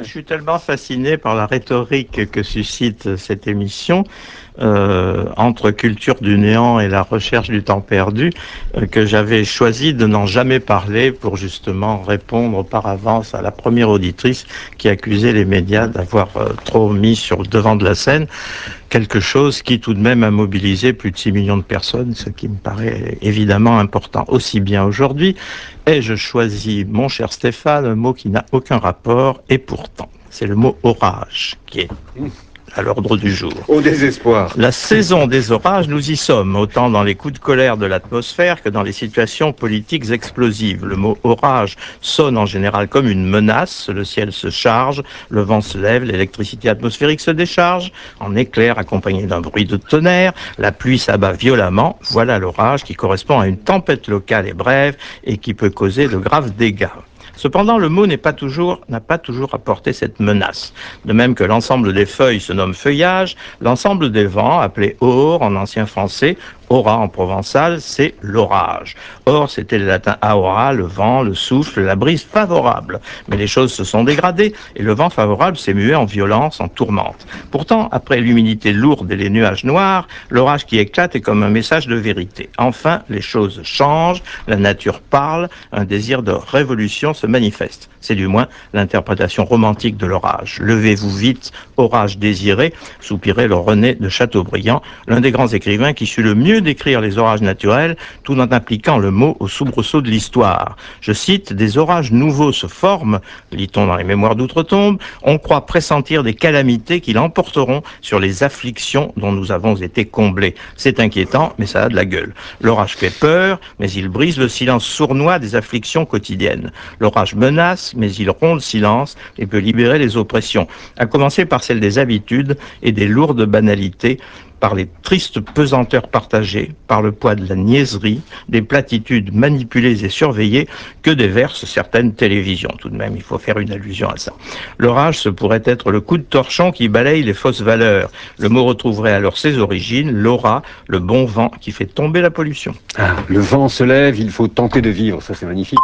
Je suis tellement fasciné par la rhétorique que suscite cette émission, entre culture du néant et la recherche du temps perdu, que j'avais choisi de n'en jamais parler pour justement répondre par avance à la première auditrice qui accusait les médias d'avoir trop mis sur le devant de la scène quelque chose qui tout de même a mobilisé plus de 6 millions de personnes, ce qui me paraît évidemment important. Aussi bien aujourd'hui, ai-je choisi, mon cher Stéphane, un mot qui n'a aucun rapport, et pourtant, c'est le mot orage qui est à l'ordre du jour. Au désespoir. La saison des orages, nous y sommes, autant dans les coups de colère de l'atmosphère que dans les situations politiques explosives. Le mot orage sonne en général comme une menace, le ciel se charge, le vent se lève, l'électricité atmosphérique se décharge, en éclair accompagné d'un bruit de tonnerre, la pluie s'abat violemment, voilà l'orage qui correspond à une tempête locale et brève et qui peut causer de graves dégâts. Cependant, le mot n'a pas toujours apporté cette menace. De même que l'ensemble des feuilles se nomme feuillage, l'ensemble des vents, appelé or en ancien français, aura en provençal, c'est l'orage. Or, c'était le latin aura, le vent, le souffle, la brise favorable. Mais les choses se sont dégradées et le vent favorable s'est mué en violence, en tourmente. Pourtant, après l'humidité lourde et les nuages noirs, l'orage qui éclate est comme un message de vérité. Enfin, les choses changent, la nature parle, un désir de révolution se manifeste. C'est du moins l'interprétation romantique de l'orage. Levez-vous vite, orage désiré, soupirait le René de Chateaubriand, l'un des grands écrivains qui sut le mieux décrire les orages naturels, tout en appliquant le mot au soubresaut de l'histoire. Je cite, des orages nouveaux se forment, lit-on dans les mémoires d'outre-tombe, on croit pressentir des calamités qui l'emporteront sur les afflictions dont nous avons été comblés. C'est inquiétant, mais ça a de la gueule. L'orage fait peur, mais il brise le silence sournois des afflictions quotidiennes. L'orage menace, mais il rompt le silence et peut libérer les oppressions, à commencer par celle des habitudes et des lourdes banalités, par les tristes pesanteurs partagées, par le poids de la niaiserie, des platitudes manipulées et surveillées que déversent certaines télévisions. Tout de même, il faut faire une allusion à ça. L'orage, ce pourrait être le coup de torchon qui balaye les fausses valeurs. Le mot retrouverait alors ses origines, l'aura, le bon vent qui fait tomber la pollution. Ah, le vent se lève, il faut tenter de vivre, ça c'est magnifique.